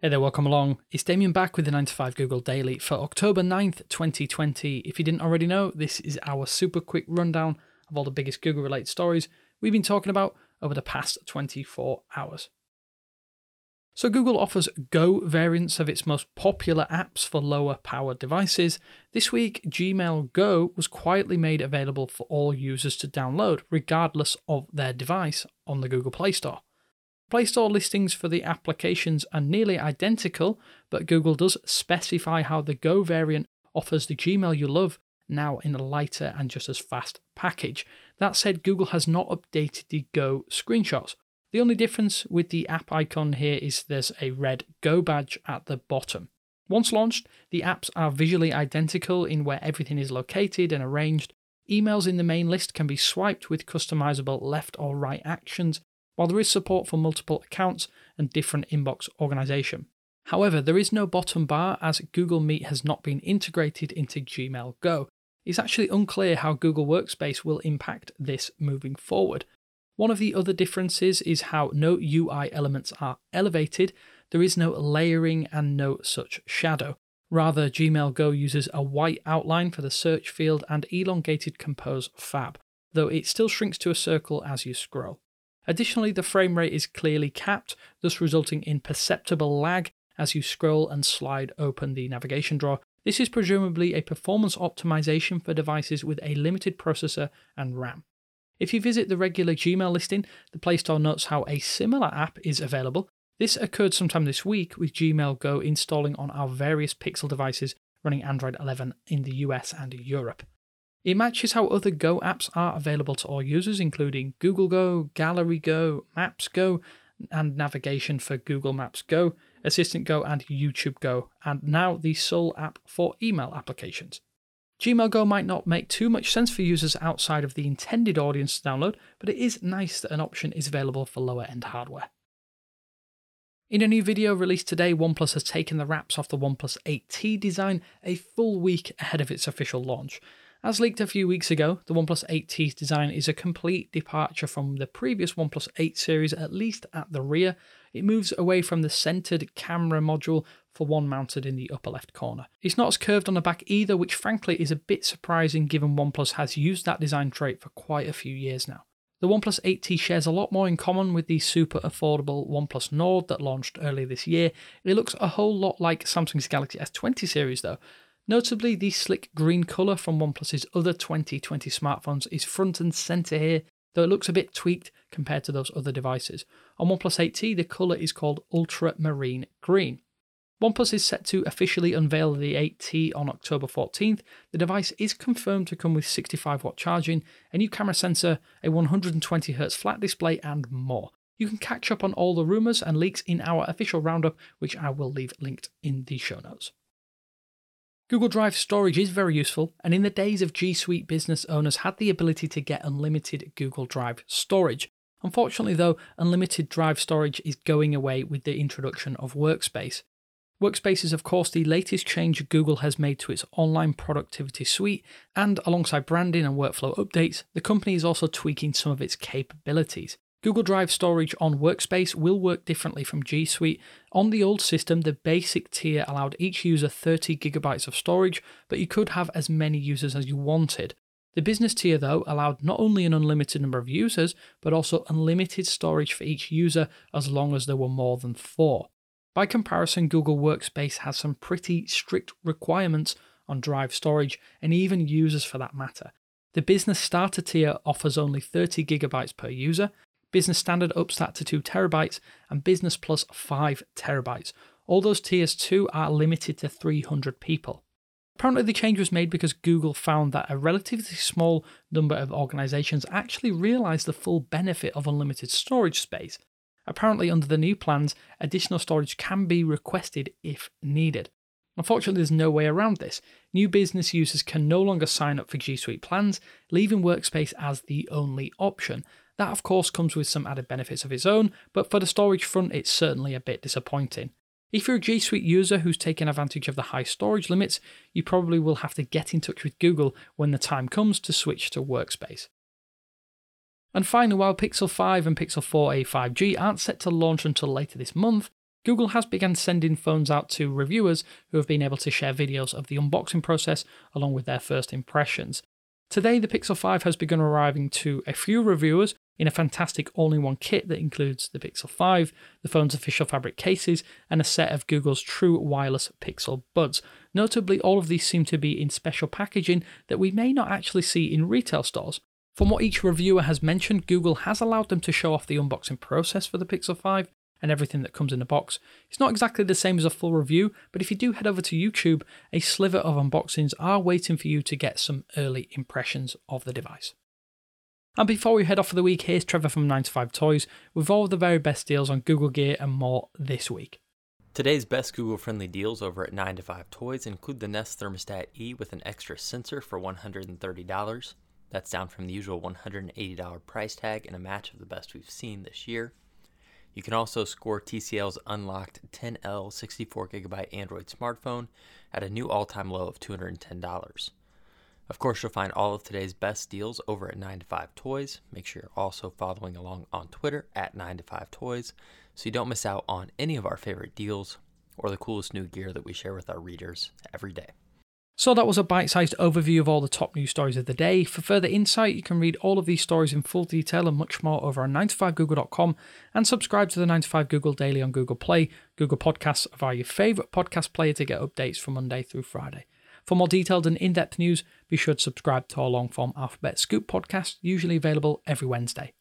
Hey there, welcome along. It's Damien back with the 9 to 5 Google Daily for October 9th, 2020. If you didn't already know, this is our super quick rundown of all the biggest Google related stories we've been talking about over the past 24 hours. So Google offers Go variants of its most popular apps for lower powered devices. This week, Gmail Go was quietly made available for all users to download, regardless of their device, on the Google Play Store. Play Store listings for the applications are nearly identical, but Google does specify how the Go variant offers the Gmail you love now in a lighter and just as fast package. That said, Google has not updated the Go screenshots. The only difference with the app icon here is there's a red Go badge at the bottom. Once launched, the apps are visually identical in where everything is located and arranged. Emails in the main list can be swiped with customizable left or right actions, while there is support for multiple accounts and different inbox organization. However, there is no bottom bar as Google Meet has not been integrated into Gmail Go. It's actually unclear how Google Workspace will impact this moving forward. One of the other differences is how no UI elements are elevated. There is no layering and no such shadow. Rather, Gmail Go uses a white outline for the search field and elongated compose fab, though it still shrinks to a circle as you scroll. Additionally, the frame rate is clearly capped, thus resulting in perceptible lag as you scroll and slide open the navigation drawer. This is presumably a performance optimization for devices with a limited processor and RAM. If you visit the regular Gmail listing, the Play Store notes how a similar app is available. This occurred sometime this week with Gmail Go installing on our various Pixel devices running Android 11 in the US and Europe. It matches how other Go apps are available to all users, including Google Go, Gallery Go, Maps Go, and navigation for Google Maps Go, Assistant Go, and YouTube Go, and now the sole app for email applications. Gmail Go might not make too much sense for users outside of the intended audience to download, but it is nice that an option is available for lower-end hardware. In a new video released today, OnePlus has taken the wraps off the OnePlus 8T design a full week ahead of its official launch. As leaked a few weeks ago, the OnePlus 8T's design is a complete departure from the previous OnePlus 8 series, at least at the rear. It moves away from the centered camera module for one mounted in the upper left corner. It's not as curved on the back either, which frankly is a bit surprising given OnePlus has used that design trait for quite a few years now. The OnePlus 8T shares a lot more in common with the super affordable OnePlus Nord that launched earlier this year. It looks a whole lot like Samsung's Galaxy S20 series though. Notably, the slick green colour from OnePlus's other 2020 smartphones is front and centre here, though it looks a bit tweaked compared to those other devices. On OnePlus 8T, the colour is called Ultramarine Green. OnePlus is set to officially unveil the 8T on October 14th. The device is confirmed to come with 65-watt charging, a new camera sensor, a 120Hz flat display, and more. You can catch up on all the rumours and leaks in our official roundup, which I will leave linked in the show notes. Google Drive storage is very useful, and in the days of G Suite, business owners had the ability to get unlimited Google Drive storage. Unfortunately though, unlimited Drive storage is going away with the introduction of Workspace. Workspace is of course the latest change Google has made to its online productivity suite, and alongside branding and workflow updates, the company is also tweaking some of its capabilities. Google Drive storage on Workspace will work differently from G Suite. On the old system, the basic tier allowed each user 30 GB of storage, but you could have as many users as you wanted. The business tier, though, allowed not only an unlimited number of users, but also unlimited storage for each user as long as there were more than 4. By comparison, Google Workspace has some pretty strict requirements on Drive storage, and even users for that matter. The business starter tier offers only 30 GB per user, Business Standard ups that to 2 TB, and Business Plus 5 TB. All those tiers too are limited to 300 people. Apparently the change was made because Google found that a relatively small number of organizations actually realized the full benefit of unlimited storage space. Apparently under the new plans, additional storage can be requested if needed. Unfortunately, there's no way around this. New business users can no longer sign up for G Suite plans, leaving Workspace as the only option. That of course comes with some added benefits of its own, but for the storage front it's certainly a bit disappointing. If you're a G Suite user who's taken advantage of the high storage limits, you probably will have to get in touch with Google when the time comes to switch to Workspace. And finally, while Pixel 5 and Pixel 4a 5G aren't set to launch until later this month, Google has begun sending phones out to reviewers who have been able to share videos of the unboxing process along with their first impressions. Today, the Pixel 5 has begun arriving to a few reviewers in a fantastic all-in-one kit that includes the Pixel 5, the phone's official fabric cases, and a set of Google's true wireless Pixel Buds. Notably, all of these seem to be in special packaging that we may not actually see in retail stores. From what each reviewer has mentioned, Google has allowed them to show off the unboxing process for the Pixel 5 and everything that comes in the box. It's not exactly the same as a full review, but if you do head over to YouTube, a sliver of unboxings are waiting for you to get some early impressions of the device. And before we head off for the week, here's Trevor from 9to5 Toys with all of the very best deals on Google Gear and more this week. Today's best Google-friendly deals over at 9to5 Toys include the Nest Thermostat E with an extra sensor for $130. That's down from the usual $180 price tag and a match of the best we've seen this year. You can also score TCL's unlocked 10L 64GB Android smartphone at a new all-time low of $210. Of course, you'll find all of today's best deals over at 9to5 Toys. Make sure you're also following along on Twitter at 9to5 Toys so you don't miss out on any of our favorite deals or the coolest new gear that we share with our readers every day. So that was a bite-sized overview of all the top news stories of the day. For further insight, you can read all of these stories in full detail and much more over on 9to5google.com and subscribe to the 9to5 Google Daily on Google Play, Google Podcasts, or via your favourite podcast player to get updates from Monday through Friday. For more detailed and in-depth news, be sure to subscribe to our long-form Alphabet Scoop podcast, usually available every Wednesday.